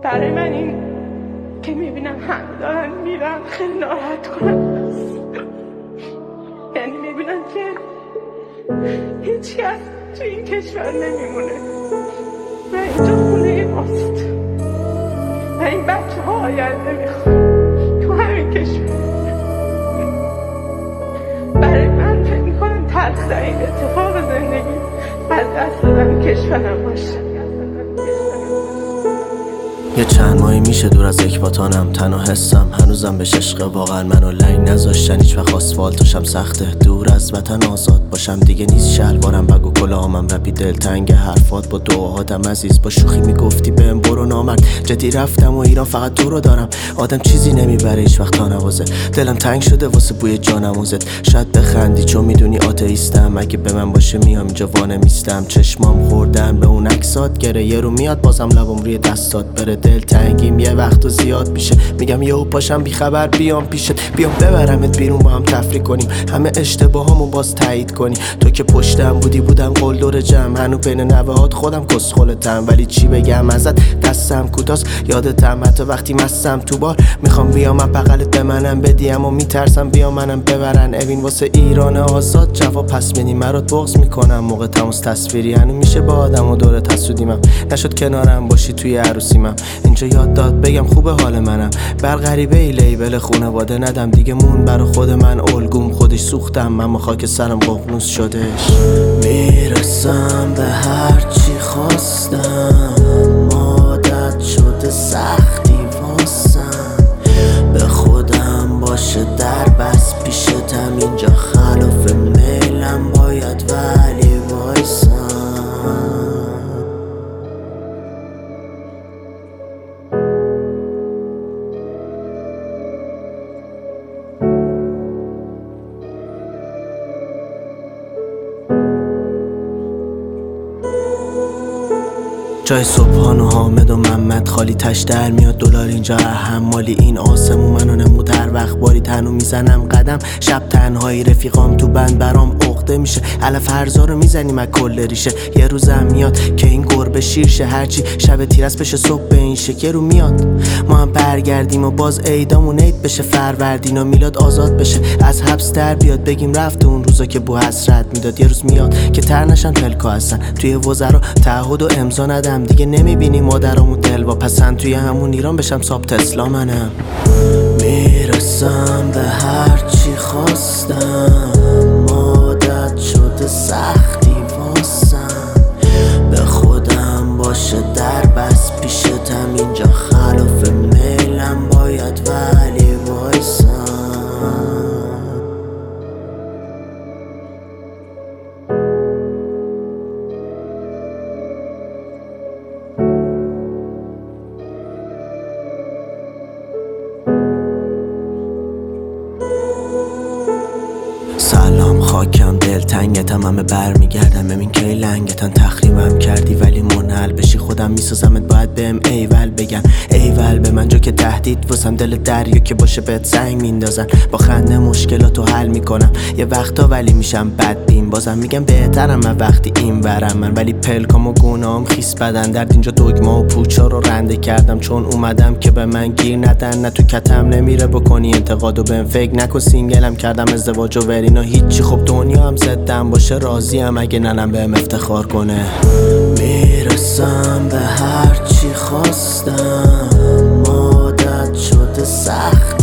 برای من این که میبینم همه دارن میرن خیلی ناراحت کنم. یعنی میبینم که هیچ کس تو این کشور نمیمونه و اینجا خونه ماست و این بچه ها آینده میخوان تو همین کشور. برای من فکر میکنم تلخترین اتفاق زندگی از دست دادن کشورم باشه. یه چند ماهی میشه دور از اکباتانم، تنها حسم هنوزم به عشق، واقعا منو لنگ نذاشتن هیچ وقت. آسفالتشم سخته، دور از وطن آزاد باشم دیگه نیست شلوارم بگو کلاهمم. رپی دلتنگ حرفات با دعاهاتم عزیز، با شوخی میگفتی بهم برو نامرد. جدی رفتم و ایران فقط تو رو دارم. آدم چیزی نمیبره هیچ وقت تا نوازه. دلم تنگ شده واسه بوی جانمازت. شاید بخندی چون میدونی آتئیستم، اگه به من باشه میام اینجا وانمیستم. چشمام خوردن به اون عکسات گره، یه رو میاد بازم لبم روی دستات بره. دل تنگیم یه وقت و زیاد میشه، میگم یهو پاشم بی خبر بیام پیشت، بیام ببرمت بیرون با هم تفریح کنیم، همه اشتباهامو باز تایید کنی. تو که پشتم بودم قول دور جمع، هنو بین نوهات خودم کسخلتم. ولی چی بگم ازت، دستم کوتاست یادتم حتی وقتی مستم تو بار. میخوام بیام بغلت به منم بدی اما میترسم بیام منم ببرن. اوین واسه ایران آزاد جواب پس بدی، مرات بغض میکنم موقع تماس تصویری. هنو میشه با آدم و دورت حسودیمم، نشد کنارم باشی توی عروسیمم. اینجا یاد داد بگم خوبه حال منم، بر غریبه ای لیبل خونواده ندم دیگه. مون برا خود من الگوم خودش سوختم، اما خاک سرم ققنوس شدش. میرسم به هر چی خواستم، عادت شده سختی واسم. به خودم باشه در بس پیشتم، اینجا خلاف میلم باید ولی وایسم. جای صبحان و حامد و محمد خالی، تش در میاد دلار اینجا حمالی. این آسمون منو نمود هر وقت باری، تنو میزنم قدم شب تنهایی. رفیقام تو بند برام عقده میشه، علف هرزا رو میزنیم از کل ریشه. یه روزم میاد که این گربه شیرشه، هرچی شب تیرس بشه صبح به این شکر رو میاد. ما هم برگردیم و باز عیدامون عید بشه، فروردین و میلاد آزاد بشه. از حبس در بیاد بگیم رفت اون روزا که بو حسرت میداد. یه روز میاد که تر نشن پلکا هستن توی وزرا، تعهد و امضا ندم دیگه. نمیبینی مادرامو دلوا پسند، توی همون ایران بشم ساب تسلا منم. میرسم به هر چی خواستم، عادت شده سختی واسم. به خودم باشه در بس پیشتم، اینجا خلاف میلم باید ولی وایسم. سلام خاکم دلتنگتم، همه برمیگردم ببین کی لنگتن. تخریبم کردی ولی منحل بشی، خودم میسازمت باید بهم ایول بگن. ایول به من جا که تهدید واسم دل دریا که باشه بهت سنگ میندازن. با خنده مشکلاتو حل میکنم یه وقتا، ولی میشم بدبین بازم. میگم بهترم من وقتی این ورم من، ولی پلکام و گونام خیس بدن. درد اینجا دگما و پوچا رو رنده کردم، چون اومدم که به من گیر ندن. نه تو کتم نمیره بکنی انتقادو بهم فکر نکن. سینگلم کردم ازدواج و ورینا هیچی، خب دنیا هم زدم باشه راضیم اگه ننم بهم افتخار کنه. میرسم به هر چی خواستم، عادت شده سخت